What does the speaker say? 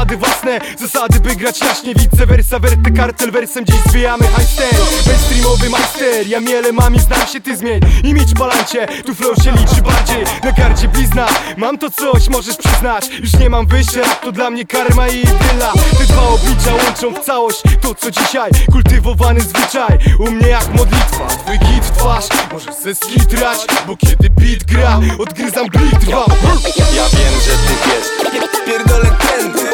zasady własne, zasady by grać jaśnie. Wice versa, werte kartel, wersem dziś zwijamy hajster. Mainstreamowy majster, ja miele mam i znam się, ty zmień imidż balancie, tu flow się liczy bardziej. Na gardzie blizna, mam to coś, możesz przyznać. Już nie mam wyjścia, to dla mnie karma i idyla. Te dwa oblicza łączą w całość to co dzisiaj, kultywowany zwyczaj. U mnie jak modlitwa, twój git w twarz możesz ze skitrać, bo kiedy beat gra, odgryzam blitwa. Ja wiem, że ty wiesz, pierdolę trendy.